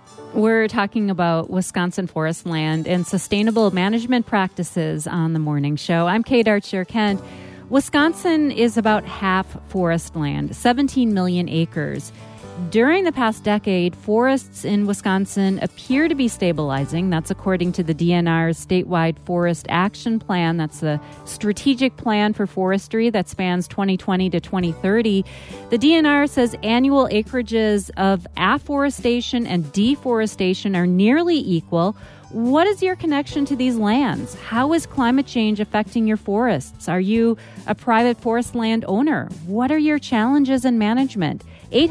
We're talking about Wisconsin forest land and sustainable management practices on the morning show. I'm Kate Archer-Kent. Wisconsin is about half forest land, 17 million acres. During the past decade, forests in Wisconsin appear to be stabilizing. That's according to the DNR's statewide forest action plan. That's the strategic plan for forestry that spans 2020 to 2030. The DNR says annual acreages of afforestation and deforestation are nearly equal. What is your connection to these lands? How is climate change affecting your forests? Are you a private forest land owner? What are your challenges in management?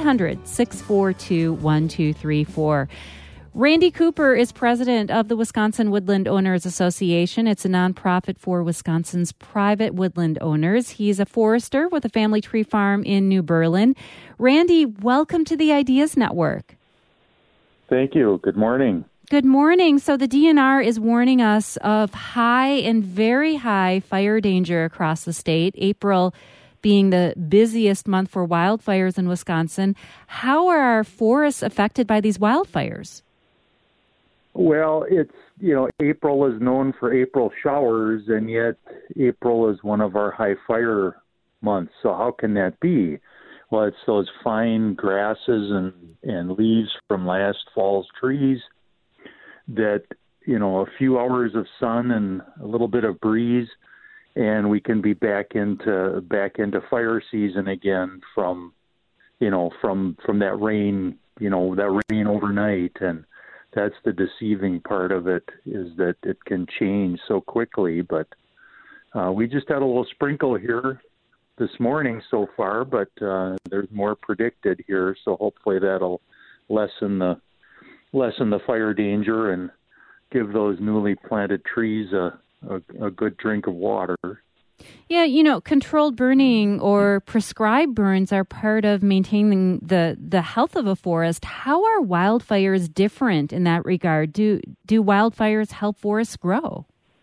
800-642-1234. Randy Cooper is president of the Wisconsin Woodland Owners Association. It's a nonprofit for Wisconsin's private woodland owners. He's a forester with a family tree farm in New Berlin. Randy, welcome to the Ideas Network. Thank you. Good morning. Good morning. So the DNR is warning us of high and very high fire danger across the state. April being the busiest month for wildfires in Wisconsin. How are our forests affected by these wildfires? Well, April is known for April showers, and yet April is one of our high fire months. So how can that be? Well, it's those fine grasses and leaves from last fall's trees that, a few hours of sun and a little bit of breeze, and we can be back into fire season again from that rain, that rain overnight. And that's the deceiving part of it, is that it can change so quickly. But we just had a little sprinkle here this morning so far, but there's more predicted here. So hopefully that'll lessen the fire danger and give those newly planted trees a good drink of water. Yeah, controlled burning or prescribed burns are part of maintaining the health of a forest. How are wildfires different in that regard? Do wildfires help forests grow?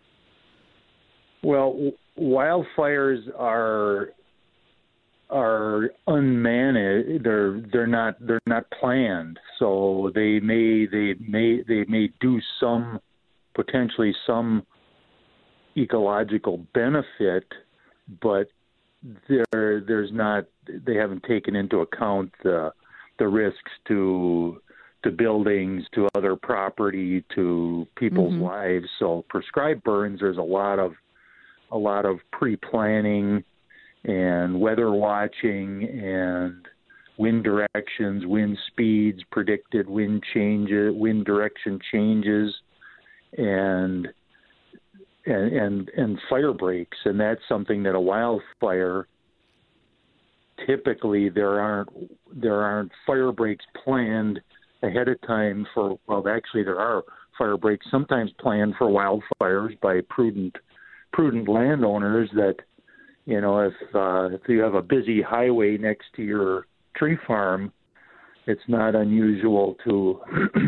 Well, wildfires are unmanaged. They're not planned. So they may do potentially some ecological benefit, but there's not. They haven't taken into account the risks to buildings, to other property, to people's lives. So prescribed burns, there's a lot of pre-planning and weather watching and wind directions, wind speeds, predicted wind direction changes, and fire breaks. And that's something that a wildfire, typically there aren't fire breaks planned ahead of time for. Well, actually there are fire breaks sometimes planned for wildfires by prudent landowners that, if you have a busy highway next to your tree farm, it's not unusual to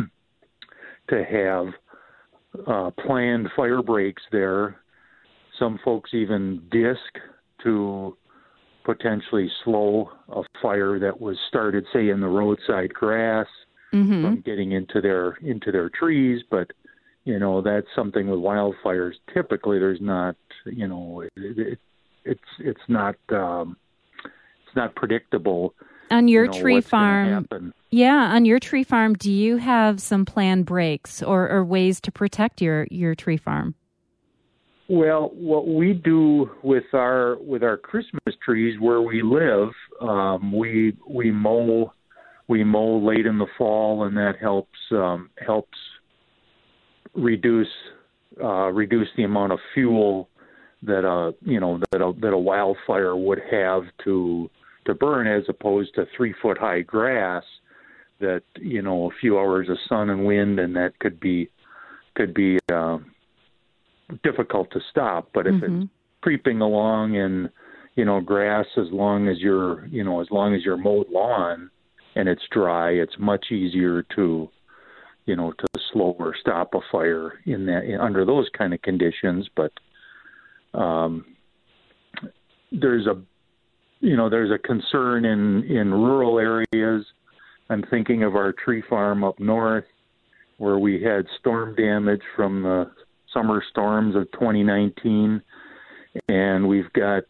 have planned fire breaks there. Some folks even disc to potentially slow a fire that was started, say, in the roadside grass from getting into their trees. But that's something with wildfires. Typically, there's not. It's not predictable. On your tree farm, on your tree farm, do you have some planned breaks or ways to protect your tree farm? Well, what we do with our Christmas trees where we live, we mow late in the fall, and that helps reduce the amount of fuel that a wildfire would have to burn, as opposed to 3-foot high grass that a few hours of sun and wind, and that could be difficult to stop. But if it's creeping along and grass, as long as your mowed lawn and it's dry, it's much easier to slow or stop a fire under those kind of conditions. But there's a concern in rural areas. I'm thinking of our tree farm up north where we had storm damage from the summer storms of 2019, and we've got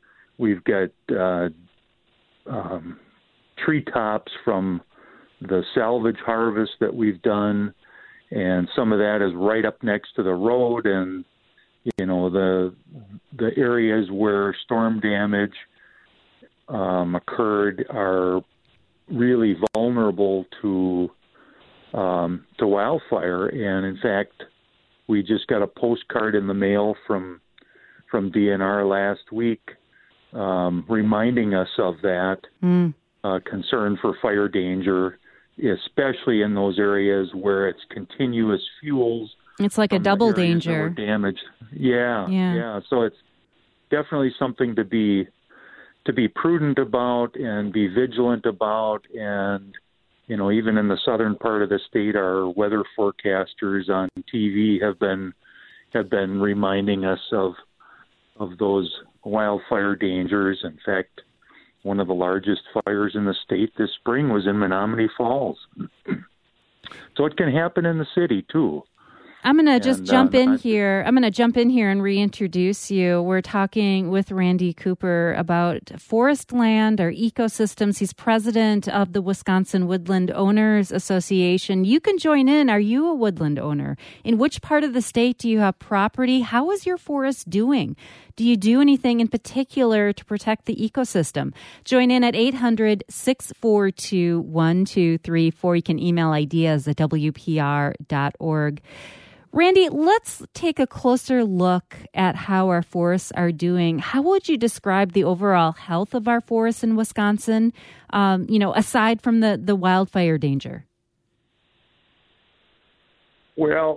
treetops from the salvage harvest that we've done, and some of that is right up next to the road, and the areas where storm damage occurred are really vulnerable to wildfire. And in fact, we just got a postcard in the mail from DNR last week reminding us of that concern for fire danger, especially in those areas where it's continuous fuels. It's like a double danger. Damage. Yeah. So it's definitely something to be prudent about and be vigilant about. And even in the southern part of the state, our weather forecasters on TV have been reminding us of those wildfire dangers. In fact, one of the largest fires in the state this spring was in Menominee Falls. So it can happen in the city too. I'm going to just jump in here. I'm going to jump in here and reintroduce you. We're talking with Randy Cooper about forest land, our ecosystems. He's president of the Wisconsin Woodland Owners Association. You can join in. Are you a woodland owner? In which part of the state do you have property? How is your forest doing? Do you do anything in particular to protect the ecosystem? Join in at 800-642-1234. You can email ideas at WPR.org. Randy, let's take a closer look at how our forests are doing. How would you describe the overall health of our forests in Wisconsin, aside from the wildfire danger? Well,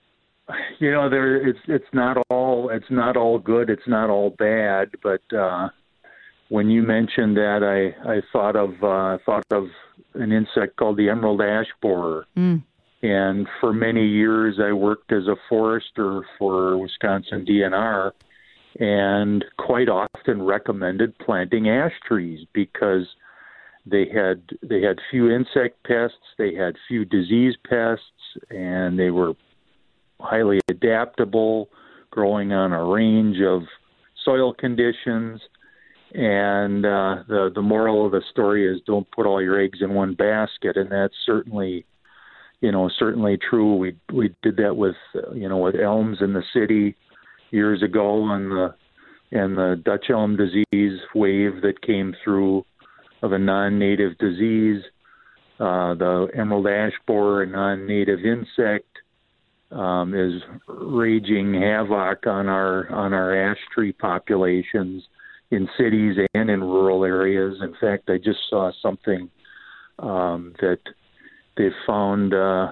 it's not all good. It's not all bad. But when you mentioned that, I thought of an insect called the emerald ash borer. And for many years, I worked as a forester for Wisconsin DNR, and quite often recommended planting ash trees because they had few insect pests, they had few disease pests, and they were highly adaptable, growing on a range of soil conditions. And the moral of the story is don't put all your eggs in one basket, and that's certainly true. We did that with elms in the city years ago, and the Dutch elm disease wave that came through of a non-native disease. The emerald ash borer, a non-native insect, is raging havoc on our ash tree populations in cities and in rural areas. In fact, I just saw something that they've found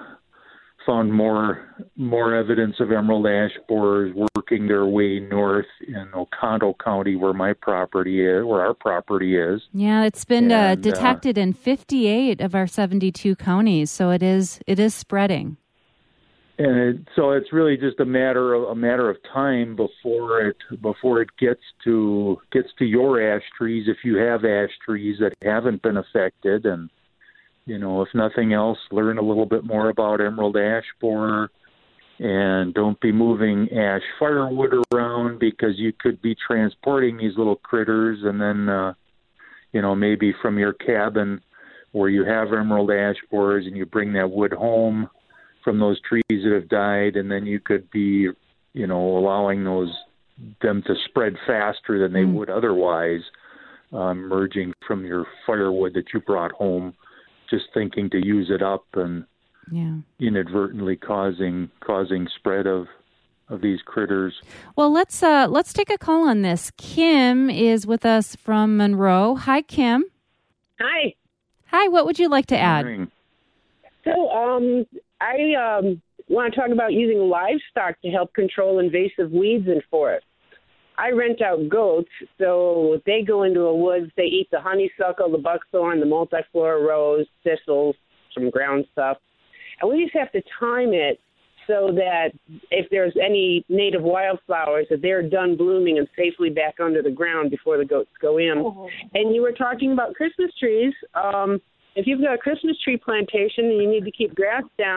more evidence of emerald ash borers working their way north in Oconto County, where our property is. Yeah, it's been detected in 58 of our 72 counties, so it is spreading. And so it's really just a matter of time before it gets to your ash trees, if you have ash trees that haven't been affected. And if nothing else, learn a little bit more about emerald ash borer, and don't be moving ash firewood around, because you could be transporting these little critters, and then maybe from your cabin where you have emerald ash borers, and you bring that wood home from those trees that have died, and then you could be allowing them to spread faster than they would otherwise, emerging from your firewood that you brought home, just thinking to use it up, and inadvertently causing spread of these critters. Well, let's take a call on this. Kim is with us from Monroe. Hi, Kim. Hi. Hi. What would you like to add? So, I want to talk about using livestock to help control invasive weeds in forests. I rent out goats, so they go into a woods, they eat the honeysuckle, the buckthorn, the multiflora rose, thistles, some ground stuff. And we just have to time it so that if there's any native wildflowers, that they're done blooming and safely back under the ground before the goats go in. Oh. And you were talking about Christmas trees. If you've got a Christmas tree plantation and you need to keep grass down,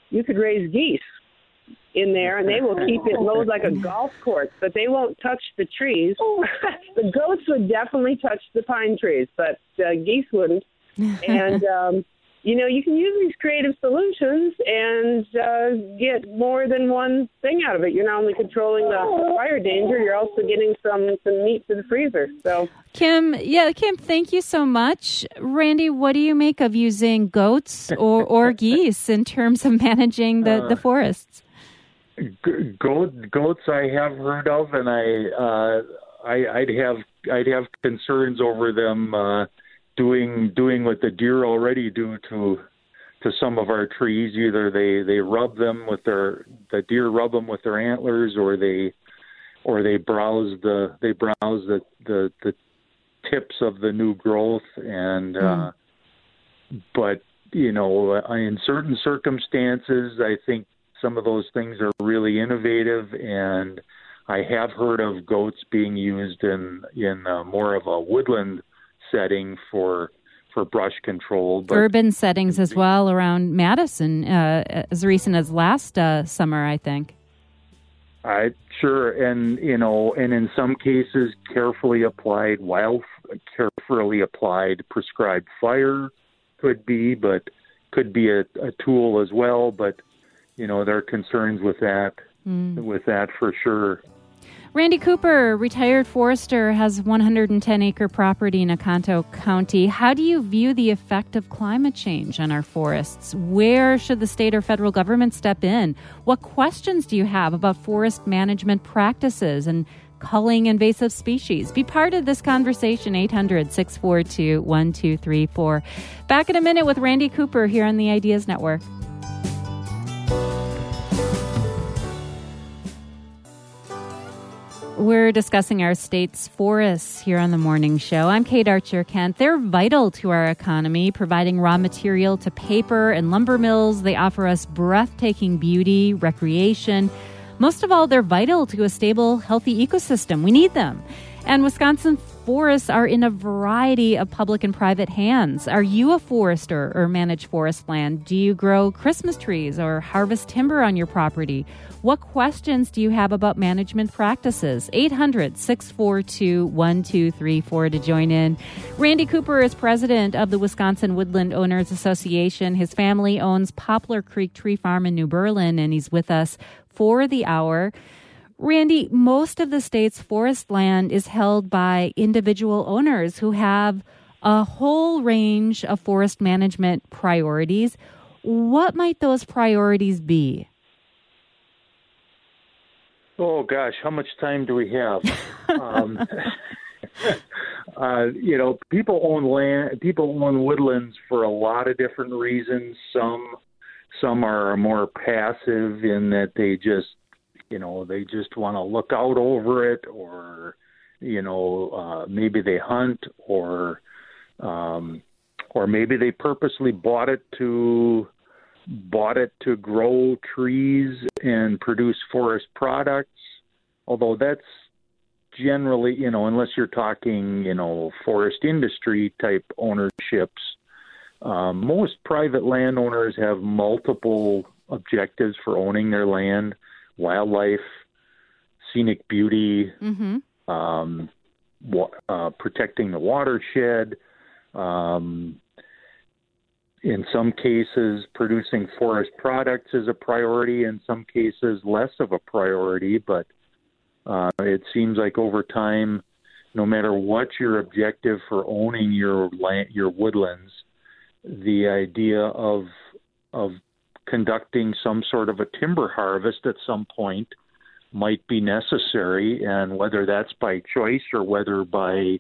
you could raise geese in there, and they will keep it low like a golf course, but they won't touch the trees. The goats would definitely touch the pine trees, but geese wouldn't. And, you can use these creative solutions and get more than one thing out of it. You're not only controlling the fire danger, you're also getting some meat to the freezer. So, Kim, thank you so much. Randy, what do you make of using goats or geese in terms of managing the forests? Goats I have heard of, and I'd have concerns over them doing what the deer already do to some of our trees. Either they rub them with the deer rub them with their antlers, or they browse the tips of the new growth. And but in certain circumstances, I think some of those things are really innovative, and I have heard of goats being used in more of a woodland setting for brush control. But urban settings as well around Madison, as recent as last summer, I think. Sure, and in some cases, carefully applied prescribed fire could be a tool as well. But there are concerns with that for sure. Randy Cooper, retired forester, has 110-acre property in Oconto County. How do you view the effect of climate change on our forests? Where should the state or federal government step in? What questions do you have about forest management practices and culling invasive species? Be part of this conversation, 800-642-1234. Back in a minute with Randy Cooper here on the Ideas Network. We're discussing our state's forests here on the morning show. I'm Kate Archer-Kent. They're vital to our economy, providing raw material to paper and lumber mills. They offer us breathtaking beauty, recreation. Most of all, they're vital to a stable, healthy ecosystem. We need them. And Wisconsin forests are in a variety of public and private hands. Are you a forester or manage forest land? Do you grow Christmas trees or harvest timber on your property? What questions do you have about management practices? 800-642-1234 to join in. Randy Cooper is president of the Wisconsin Woodland Owners Association. His family owns Poplar Creek Tree Farm in New Berlin, and he's with us for the hour. Randy, most of the state's forest land is held by individual owners who have a whole range of forest management priorities. What might those priorities be? Oh, gosh, how much time do we have? People own land. People own woodlands for a lot of different reasons. Some are more passive in that they just want to look out over it, or maybe they hunt, or maybe they purposely bought it to grow trees and produce forest products. Although that's generally, unless you're talking, forest industry type ownerships, most private landowners have multiple objectives for owning their land: wildlife, scenic beauty, protecting the watershed. In some cases, producing forest products is a priority. In some cases, less of a priority. But it seems like over time, no matter what your objective for owning your land, your woodlands, the idea of conducting some sort of a timber harvest at some point might be necessary, and whether that's by choice or whether by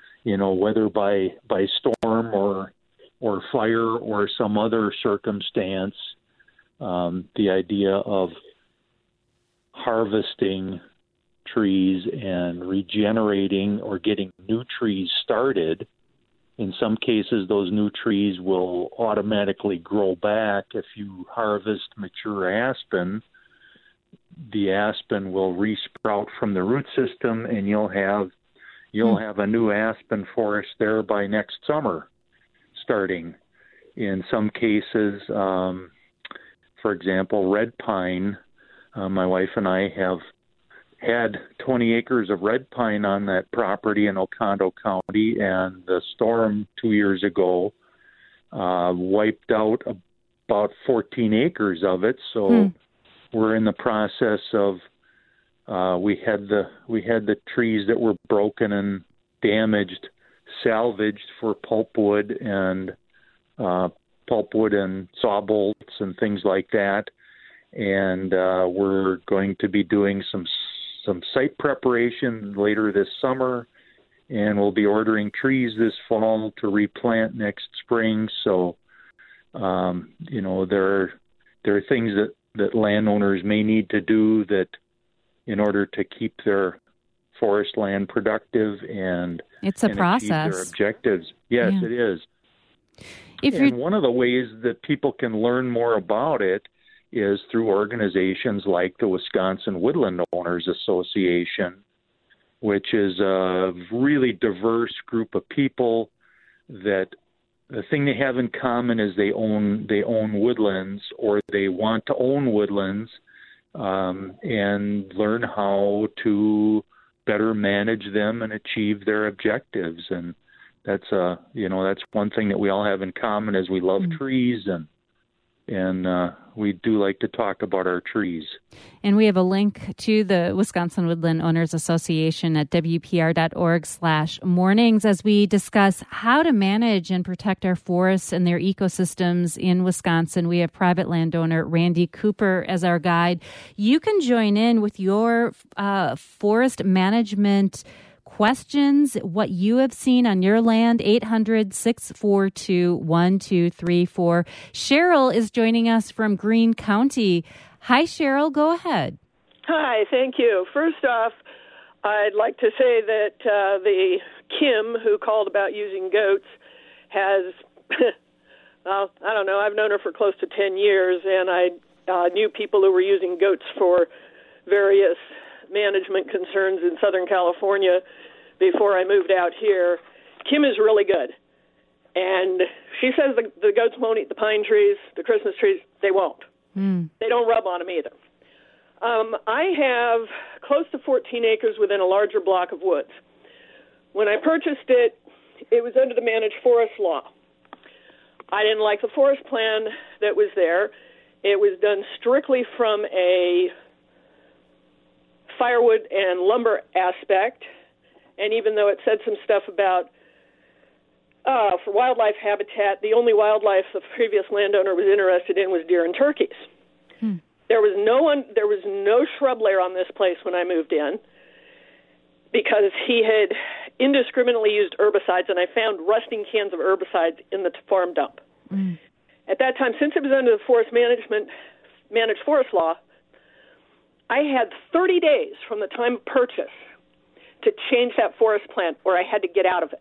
storm or fire or some other circumstance, the idea of harvesting trees and regenerating or getting new trees started. In some cases, those new trees will automatically grow back. If you harvest mature aspen, the aspen will resprout from the root system, and you'll have a new aspen forest there by next summer starting. In some cases, for example, red pine. My wife and I have had 20 acres of red pine on that property in Oconto County, and the storm 2 years ago wiped out about 14 acres of it. So we're in the process of we had the trees that were broken and damaged salvaged for pulpwood and saw bolts and things like that. And we're going to be doing some site preparation later this summer, and we'll be ordering trees this fall to replant next spring. So, there are things that landowners may need to do that in order to keep their forest land productive and it's a process. Achieve their objectives. Yes, Yeah. it is. And one of the ways that people can learn more about it is through organizations like the Wisconsin Woodland Owners Association, which is a really diverse group of people that the thing they have in common is they own woodlands, or they want to own woodlands, and learn how to better manage them and achieve their objectives. And that's one thing that we all have in common is we love trees, and we do like to talk about our trees. And we have a link to the Wisconsin Woodland Owners Association at wpr.org/mornings as we discuss how to manage and protect our forests and their ecosystems in Wisconsin. We have private landowner Randy Cooper as our guide. You can join in with your forest management questions, what you have seen on your land, 800-642-1234. Cheryl is joining us from Greene County. Hi, Cheryl. Go ahead. Hi, thank you. First off, I'd like to say that the Kim who called about using goats has, well, I don't know, I've known her for close to 10 years, and I knew people who were using goats for various management concerns in Southern California before I moved out here. Kim is really good. And she says the goats won't eat the pine trees, the Christmas trees. They won't. They don't rub on them either. I have close to 14 acres within a larger block of woods. When I purchased it, it was under the managed forest law. I didn't like the forest plan that was there. It was done strictly from a firewood and lumber aspect, and even though it said some stuff about for wildlife habitat, the only wildlife the previous landowner was interested in was deer and turkeys. There was no shrub layer on this place when I moved in because he had indiscriminately used herbicides, and I found rusting cans of herbicides in the farm dump. At that time, since it was under the forest managed forest law, I had 30 days from the time of purchase to change that forest plan, or I had to get out of it.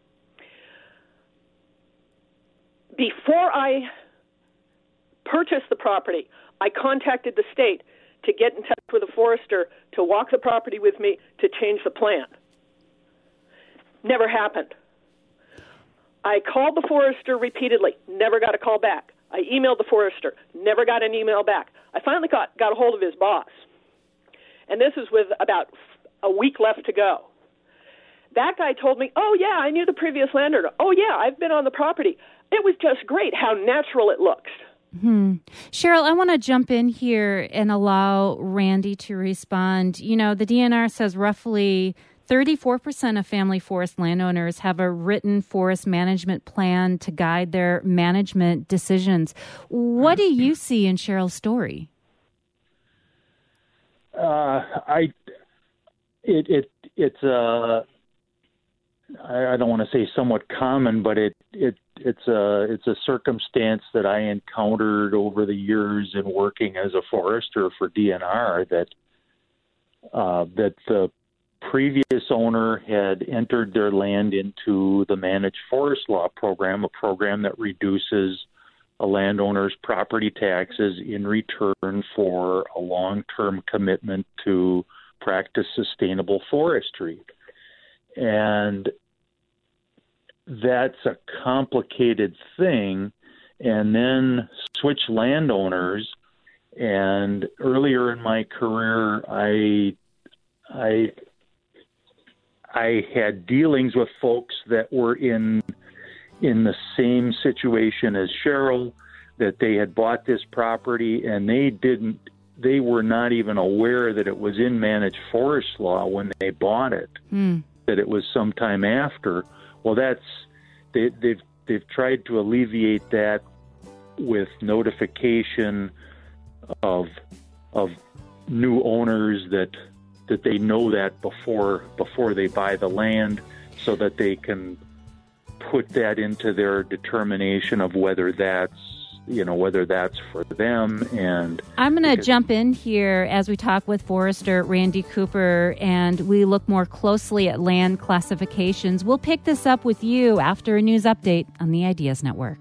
Before I purchased the property, I contacted the state to get in touch with a forester to walk the property with me to change the plan. Never happened. I called the forester repeatedly, never got a call back. I emailed the forester, never got an email back. I finally got a hold of his boss. And this is with about a week left to go. That guy told me, oh, yeah, I knew the previous landowner. Oh, yeah, I've been on the property. It was just great how natural it looks. Cheryl, I want to jump in here and allow Randy to respond. You know, the DNR says roughly 34% of family forest landowners have a written forest management plan to guide their management decisions. What do you see in Cheryl's story? I don't want to say somewhat common, but it's a circumstance that I encountered over the years in working as a forester for DNR that the previous owner had entered their land into the managed forest law program, a program that reduces a landowner's property taxes in return for a long-term commitment to practice sustainable forestry. And that's a complicated thing. And then switch landowners And earlier in my career, I had dealings with folks that were in the same situation as Cheryl, that they had bought this property and they were not even aware that it was in managed forest law when they bought it, that it was sometime after. Well, they've tried to alleviate that with notification of new owners that they know that before they buy the land, so that they can put that into their determination of whether that's for them. And I'm going to jump in here as we talk with Forester Randy Cooper, and we look more closely at land classifications. We'll pick this up with you after a news update on the Ideas Network.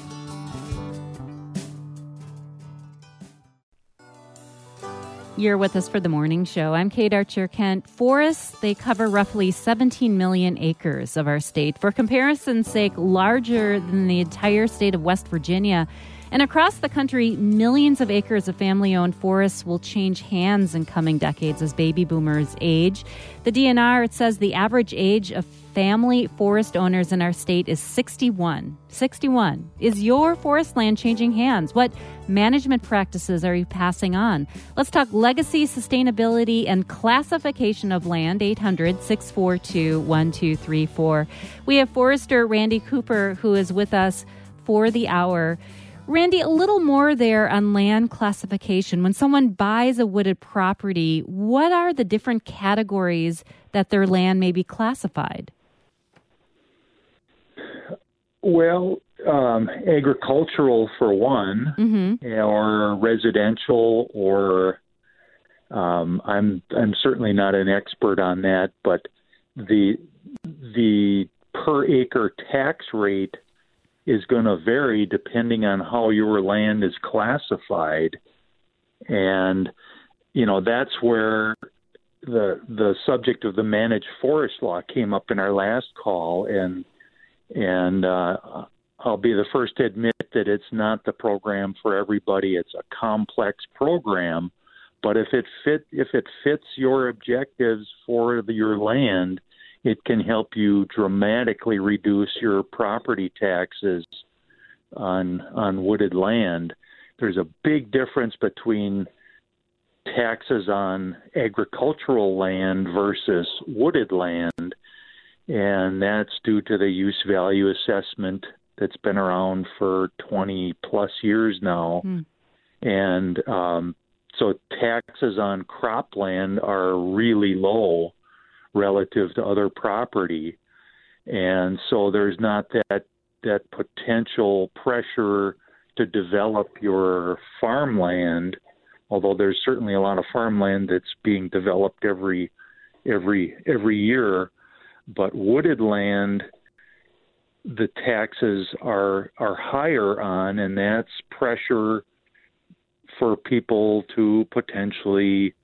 You're with us for the morning show. I'm Kate Archer-Kent. Forests, they cover roughly 17 million acres of our state. For comparison's sake, larger than the entire state of West Virginia. And across the country, millions of acres of family-owned forests will change hands in coming decades as baby boomers age. The DNR, it says the average age of family forest owners in our state is 61. 61. Is your forest land changing hands? What management practices are you passing on? Let's talk legacy, sustainability, and classification of land. 800-642-1234. We have Forester Randy Cooper, who is with us for the hour. Randy, a little more there on land classification. When someone buys a wooded property, what are the different categories that their land may be classified? Well, agricultural for one, or residential, or I'm certainly not an expert on that, but the per acre tax rate is going to vary depending on how your land is classified. And, that's where the subject of the managed forest law came up in our last call. And I'll be the first to admit that it's not the program for everybody. It's a complex program, but if it fits your objectives for your land, it can help you dramatically reduce your property taxes on wooded land. There's a big difference between taxes on agricultural land versus wooded land, and that's due to the use value assessment that's been around for 20 plus years now. And so taxes on cropland are really low relative to other property. And so there's not that potential pressure to develop your farmland, although there's certainly a lot of farmland that's being developed every year. But wooded land, the taxes are higher on, and that's pressure for people to potentially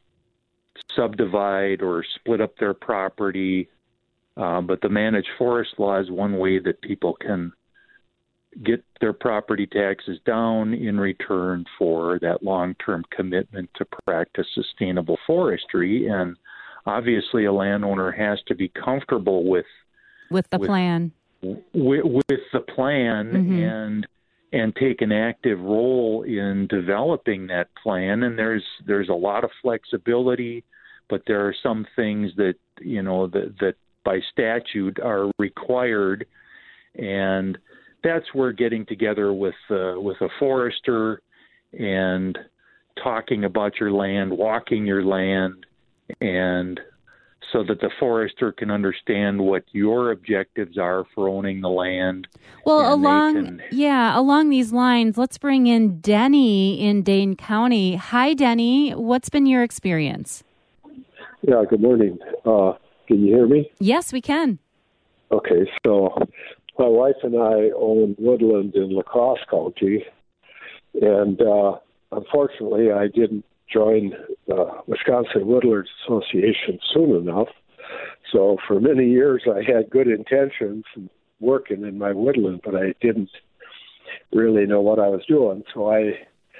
subdivide or split up their property. But the managed forest law is one way that people can get their property taxes down in return for that long-term commitment to practice sustainable forestry. And obviously a landowner has to be comfortable with the plan. With the plan and take an active role in developing that plan. And there's a lot of flexibility, but there are some things that that by statute are required, and that's where getting together with a forester and talking about your land, walking your land, and so that the forester can understand what your objectives are for owning the land. Well, along these lines, let's bring in Denny in Dane County. Hi, Denny. What's been your experience? Yeah, good morning. Can you hear me? Yes, we can. Okay, so my wife and I own woodland in La Crosse County, and unfortunately I didn't join the Wisconsin Woodlands Association soon enough. So for many years I had good intentions working in my woodland, but I didn't really know what I was doing. So I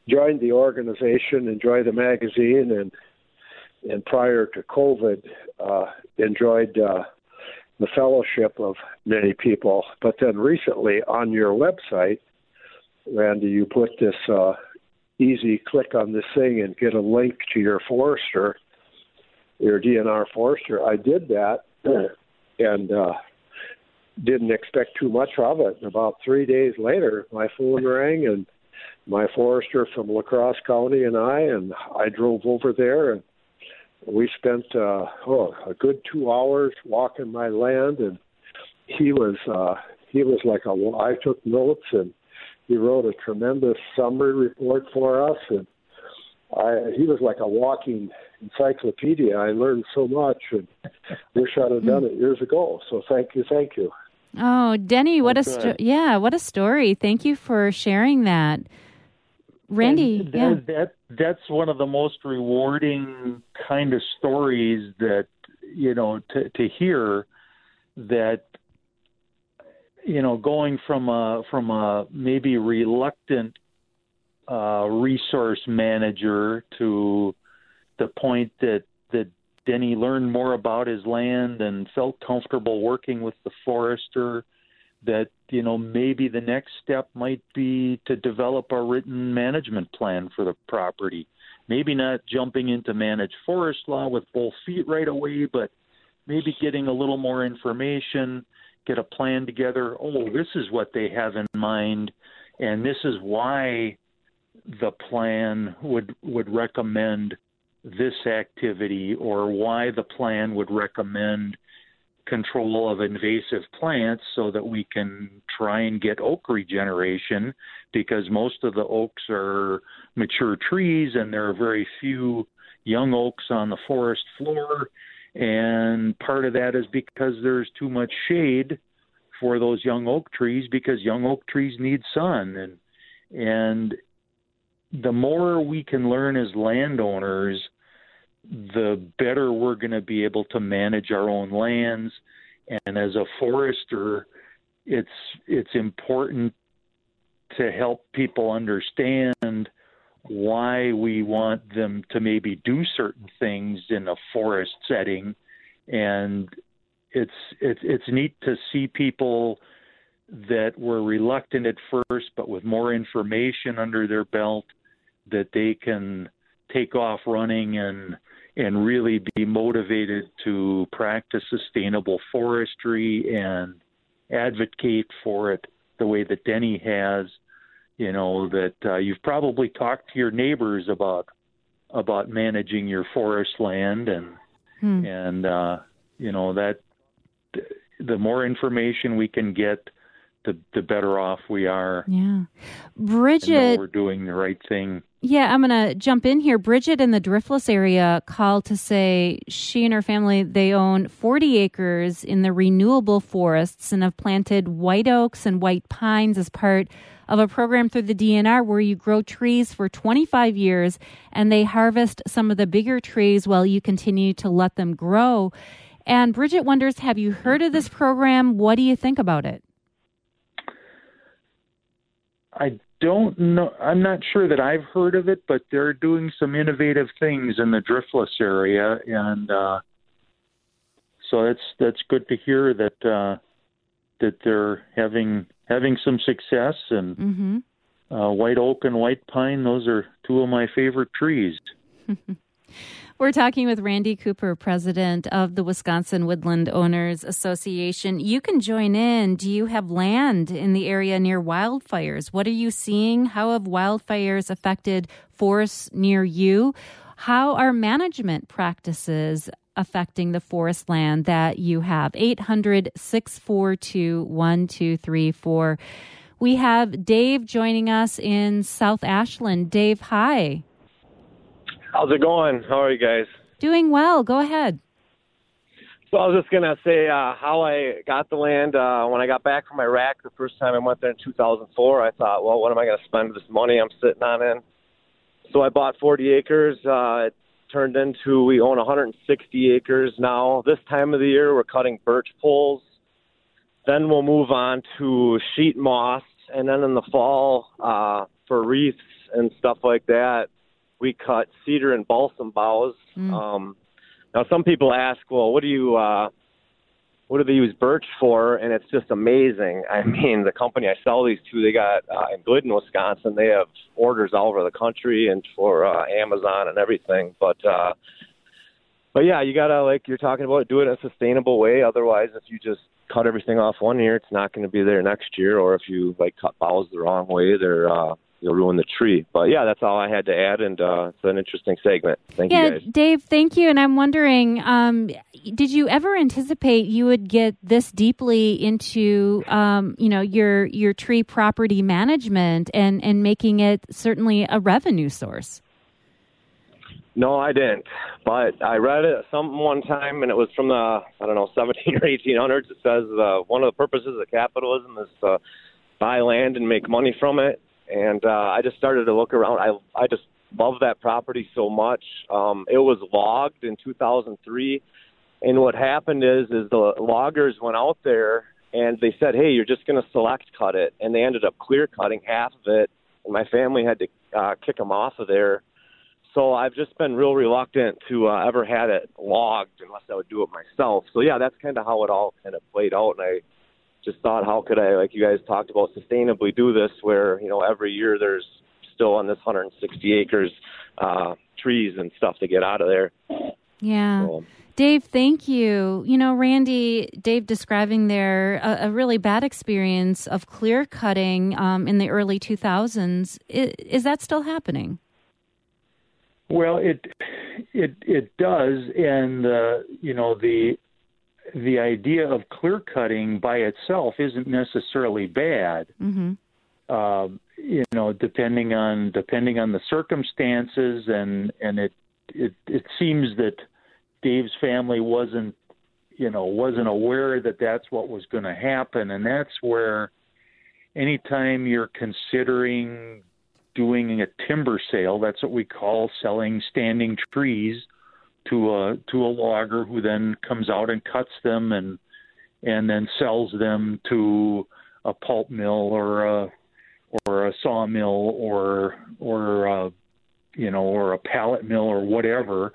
joined the organization, enjoyed the magazine, and prior to COVID, enjoyed the fellowship of many people. But then recently on your website, Randy, you put this easy click on this thing and get a link to your forester, your DNR forester. I did that and didn't expect too much of it. And about 3 days later, my phone rang, and my forester from La Crosse County and I drove over there, and we spent a good 2 hours walking my land. And he was like I took notes, and he wrote a tremendous summary report for us, and he was like a walking encyclopedia. I learned so much, and wish I'd have done it years ago. So thank you. Oh, Denny, what a story. Thank you for sharing that. Randy, that's one of the most rewarding kind of stories that, to hear that, going from a maybe reluctant resource manager to the point that Denny learned more about his land and felt comfortable working with the forester, that, maybe the next step might be to develop a written management plan for the property. Maybe not jumping into managed forest law with both feet right away, but maybe getting a little more information, get a plan together. Oh, this is what they have in mind, and this is why the plan would recommend this activity, or why the plan would recommend control of invasive plants so that we can try and get oak regeneration, because most of the oaks are mature trees and there are very few young oaks on the forest floor. And part of that is because there's too much shade for those young oak trees, because young oak trees need sun. And the more we can learn as landowners, the better we're going to be able to manage our own lands. And as a forester, it's important to help people understand why we want them to maybe do certain things in a forest setting. And it's neat to see people that were reluctant at first, but with more information under their belt, that they can take off running and really be motivated to practice sustainable forestry and advocate for it the way that Denny has. That you've probably talked to your neighbors about managing your forest land, and that the more information we can get, the better off we are. Yeah. Bridget, we're doing the right thing. Yeah, I'm going to jump in here. Bridget in the Driftless area called to say she and her family, they own 40 acres in the renewable forests and have planted white oaks and white pines as part of a program through the DNR where you grow trees for 25 years and they harvest some of the bigger trees while you continue to let them grow. And Bridget wonders, have you heard of this program? What do you think about it? I don't know. I'm not sure that I've heard of it, but they're doing some innovative things in the Driftless area, and so that's good to hear that they're having some success. And white oak and white pine, those are two of my favorite trees. We're talking with Randy Cooper, president of the Wisconsin Woodland Owners Association. You can join in. Do you have land in the area near wildfires? What are you seeing? How have wildfires affected forests near you? How are management practices affecting the forest land that you have? 800-642-1234. We have Dave joining us in South Ashland. Dave, hi. How's it going? How are you guys? Doing well. Go ahead. So I was just going to say how I got the land. When I got back from Iraq the first time I went there in 2004, I thought, well, what am I going to spend this money I'm sitting on in? So I bought 40 acres. It turned into, we own 160 acres now. This time of the year, we're cutting birch poles. Then we'll move on to sheet moss. And then in the fall, for wreaths, and stuff like that, we cut cedar and balsam boughs. Now, some people ask, well, what do they use birch for? And it's just amazing. I mean, the company I sell these to, they got in Glidden, Wisconsin, they have orders all over the country and for Amazon and everything. But yeah, you got to, like you're talking about, do it in a sustainable way. Otherwise, if you just cut everything off one year, it's not going to be there next year. Or if you cut boughs the wrong way, you'll ruin the tree. But yeah, that's all I had to add, and it's an interesting segment. Thank you, guys. Dave, thank you. And I'm wondering, did you ever anticipate you would get this deeply into, your tree property management and making it certainly a revenue source? No, I didn't. But I read it one time, and it was from the 17 or 1800s. It says one of the purposes of capitalism is to buy land and make money from it. And I just started to look around. I just love that property so much. It was logged in 2003, and what happened is the loggers went out there and they said, "Hey, you're just going to select cut it," and they ended up clear cutting half of it. And my family had to kick them off of there. So I've just been real reluctant to ever had it logged unless I would do it myself. So yeah, that's kind of how it all kind of played out, and I just thought, how could I, like you guys talked about, sustainably do this where, every year there's still on this 160 acres trees and stuff to get out of there. Yeah. So, Dave, thank you. Randy, Dave describing there a really bad experience of clear cutting in the early 2000s. Is that still happening? Well, it does, and the idea of clear cutting by itself isn't necessarily bad. Mm-hmm. Depending on the circumstances, and it seems that Dave's family wasn't aware that that's what was going to happen, and that's where anytime you're considering doing a timber sale, that's what we call selling standing trees to a logger who then comes out and cuts them and then sells them to a pulp mill or a sawmill or a pallet mill or whatever.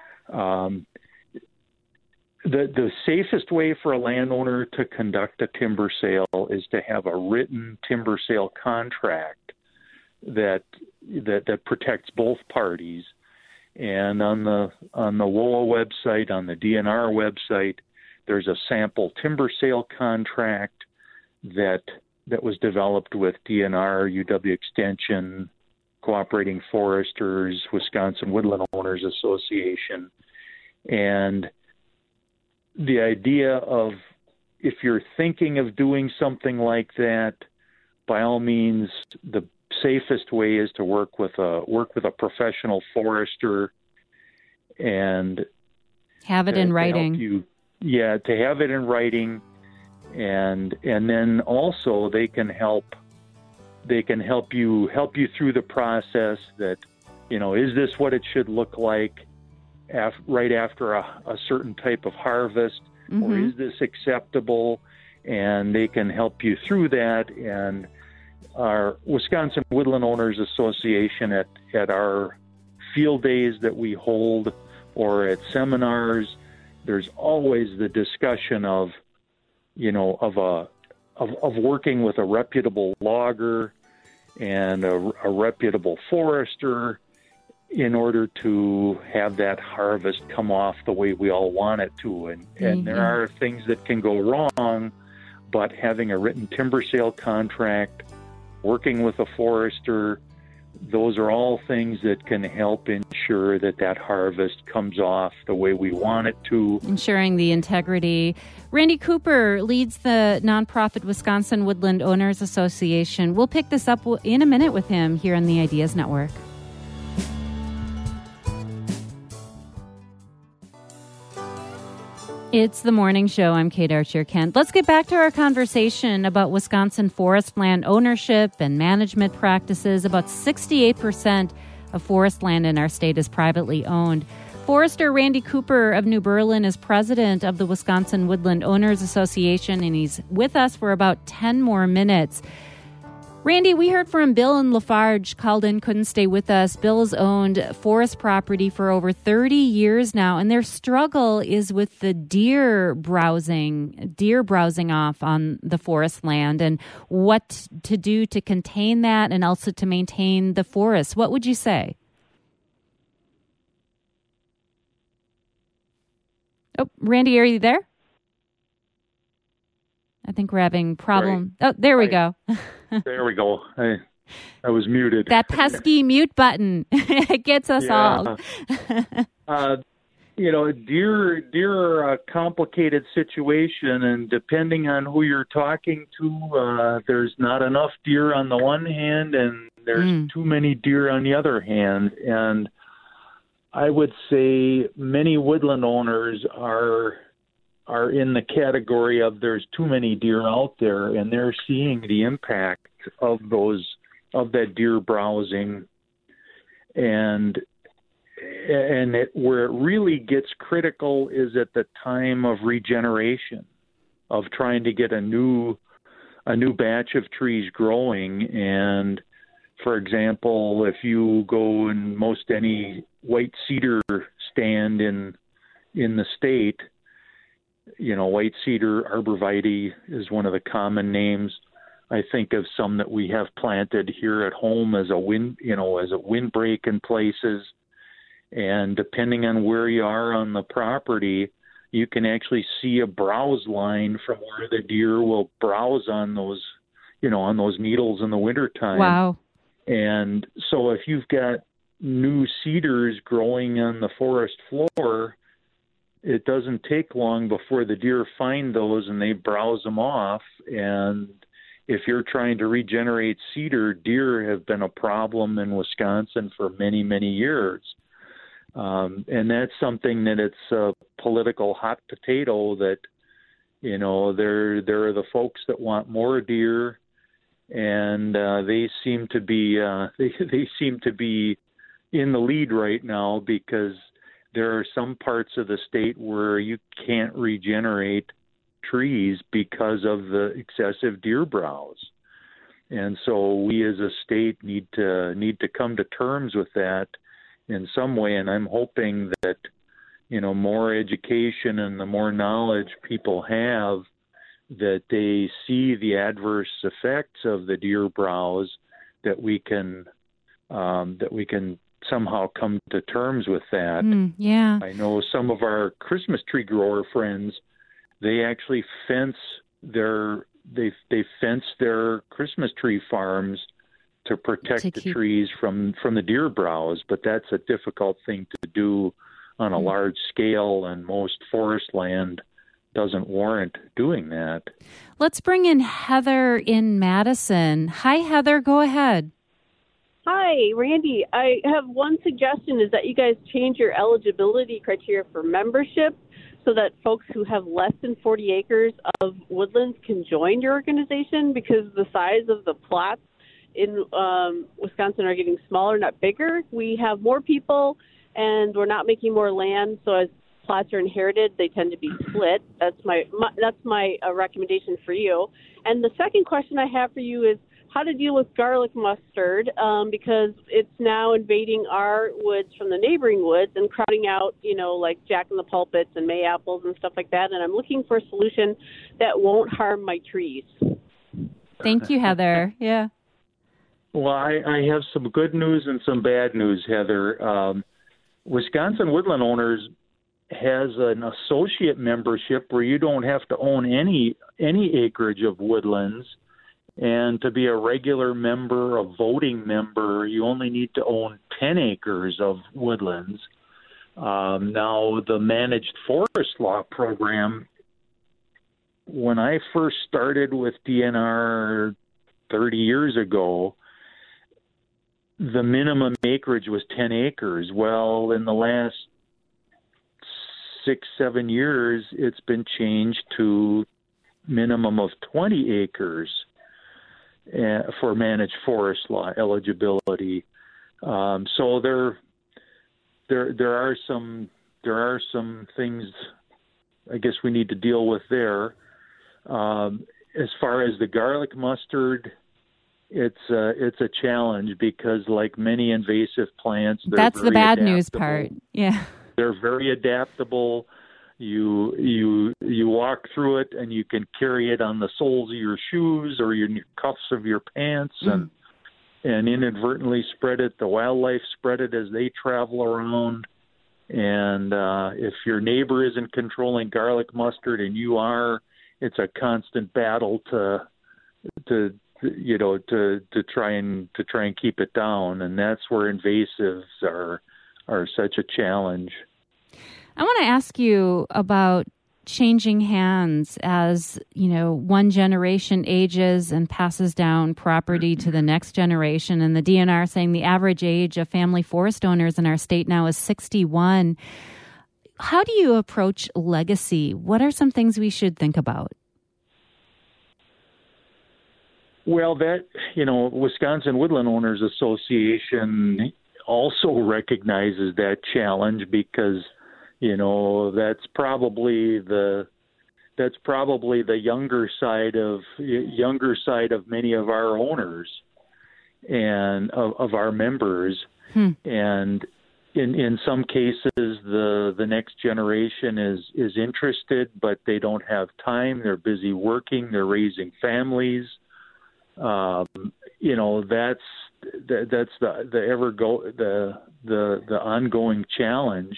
The safest way for a landowner to conduct a timber sale is to have a written timber sale contract that protects both parties. And on the WOA website, on the DNR website, there's a sample timber sale contract that was developed with DNR, UW Extension, Cooperating Foresters, Wisconsin Woodland Owners Association. And the idea of, if you're thinking of doing something like that, by all means, the safest way is to work with a professional forester and have it in writing. To have it in writing, and then also they can help you through the process. That is this what it should look like right after a certain type of harvest, mm-hmm. or is this acceptable? And they can help you through that. And our Wisconsin Woodland Owners Association at our field days that we hold or at seminars, there's always the discussion of working with a reputable logger and a reputable forester in order to have that harvest come off the way we all want it to. And mm-hmm. there are things that can go wrong, but having a written timber sale contract, working with a forester, those are all things that can help ensure that harvest comes off the way we want it to. Ensuring the integrity. Randy Cooper leads the nonprofit Wisconsin Woodland Owners Association. We'll pick this up in a minute with him here on the Ideas Network. It's the morning show. I'm Kate Archer-Kent. Let's get back to our conversation about Wisconsin forest land ownership and management practices. About 68% of forest land in our state is privately owned. Forester Randy Cooper of New Berlin is president of the Wisconsin Woodland Owners Association, and he's with us for about 10 more minutes. Randy, we heard from Bill in Lafarge, called in, couldn't stay with us. Bill's owned forest property for over 30 years now, and their struggle is with the deer browsing off on the forest land and what to do to contain that and also to maintain the forest. What would you say? Oh, Randy, are you there? I think we're having problem. Right. Oh, there we go. There we go. I was muted. That pesky mute button. It gets us all. Deer are a complicated situation, and depending on who you're talking to, there's not enough deer on the one hand, and there's too many deer on the other hand. And I would say many woodland owners are in the category of there's too many deer out there, and they're seeing the impact of that deer browsing, and where it really gets critical is at the time of regeneration, of trying to get a new batch of trees growing. And for example, if you go in most any white cedar stand in the state, white cedar arborvitae is one of the common names. I think of some that we have planted here at home as a windbreak in places. And depending on where you are on the property, you can actually see a browse line from where the deer will browse on those needles in the wintertime. Wow. And so if you've got new cedars growing on the forest floor, it doesn't take long before the deer find those and they browse them off. And if you're trying to regenerate cedar, deer have been a problem in Wisconsin for many, many years. And that's something that it's a political hot potato that, there are the folks that want more deer, and they seem to be in the lead right now, because there are some parts of the state where you can't regenerate trees because of the excessive deer browse. And so we as a state need to come to terms with that in some way. And I'm hoping that, more education and the more knowledge people have, that they see the adverse effects of the deer browse, that we can somehow come to terms with that. Yeah. I know some of our Christmas tree grower friends, they actually fence their Christmas tree farms to protect the trees from the deer browse, but that's a difficult thing to do on a large scale, and most forest land doesn't warrant doing that. Let's bring in Heather in Madison. Hi, Heather. Go ahead. Hi, Randy. I have one suggestion, is that you guys change your eligibility criteria for membership so that folks who have less than 40 acres of woodlands can join your organization, because the size of the plots in Wisconsin are getting smaller, not bigger. We have more people, and we're not making more land, so as plots are inherited, they tend to be split. That's my recommendation for you. And the second question I have for you is how to deal with garlic mustard, because it's now invading our woods from the neighboring woods and crowding out, like jack-in-the-pulpits and May-apples and stuff like that. And I'm looking for a solution that won't harm my trees. Thank you, Heather. Yeah. Well, I have some good news and some bad news, Heather. Wisconsin Woodland Owners has an associate membership where you don't have to own any acreage of woodlands. And to be a regular member, a voting member, you only need to own 10 acres of woodlands. Now, the Managed Forest Law program, when I first started with DNR 30 years ago, the minimum acreage was 10 acres. Well, in the last 6-7 years, it's been changed to minimum of 20 acres for managed forest law eligibility. So there are some things I guess we need to deal with there. As far as the garlic mustard it's a challenge because, like many invasive plants, that's the bad news part. Yeah, they're very adaptable. You walk through it, and you can carry it on the soles of your shoes or your cuffs of your pants, and inadvertently spread it. The wildlife spread it as they travel around. And if your neighbor isn't controlling garlic mustard and you are, it's a constant battle to try and keep it down. And that's where invasives are such a challenge. I want to ask you about changing hands as, one generation ages and passes down property to the next generation. And the DNR saying the average age of family forest owners in our state now is 61. How do you approach legacy? What are some things we should think about? Well, Wisconsin Woodland Owners Association also recognizes that challenge because that's probably the younger side of many of our owners and of our members. And in some cases the next generation is interested, but they don't have time. They're busy working, they're raising families. That's the ongoing challenge.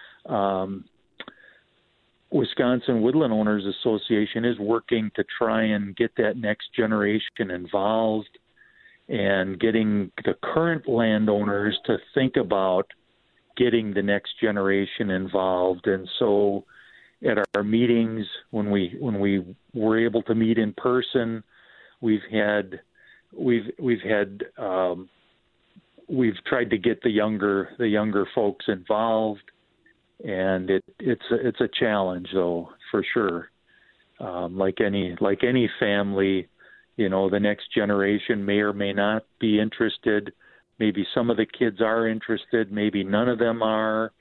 Wisconsin Woodland Owners Association is working to try and get that next generation involved and getting the current landowners to think about getting the next generation involved. And so at our meetings, when we were able to meet in person, we've tried to get the younger folks involved. And it's a challenge, though, for sure. Like any family, the next generation may or may not be interested. Maybe some of the kids are interested. Maybe none of them are.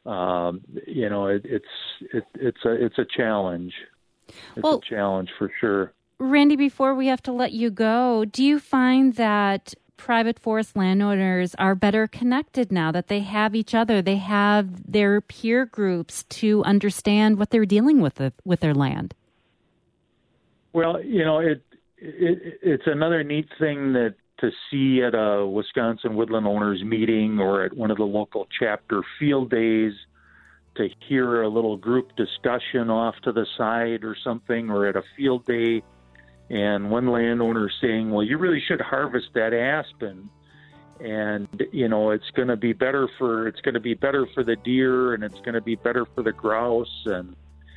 It's a challenge. It's a challenge for sure. Randy, before we have to let you go, do you find that private forest landowners are better connected now that they have each other? They have their peer groups to understand what they're dealing with their land. Well, it's another neat thing that to see at a Wisconsin Woodland Owners meeting or at one of the local chapter field days, to hear a little group discussion off to the side or something, or at a field day. And one landowner saying, well, you really should harvest that aspen. And, it's going to be better for the deer, and it's going to be better for the grouse. And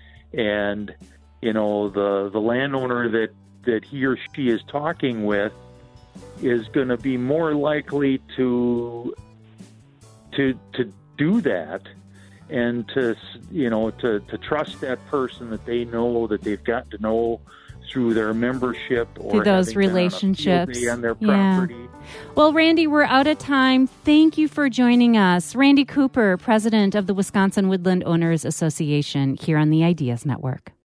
the landowner that he or she is talking with is going to be more likely to do that and to trust that person that they know, that they've got to know through their membership or through those relationships on their property. Yeah. Well, Randy, we're out of time. Thank you for joining us. Randy Cooper, president of the Wisconsin Woodland Owners Association, here on the Ideas Network.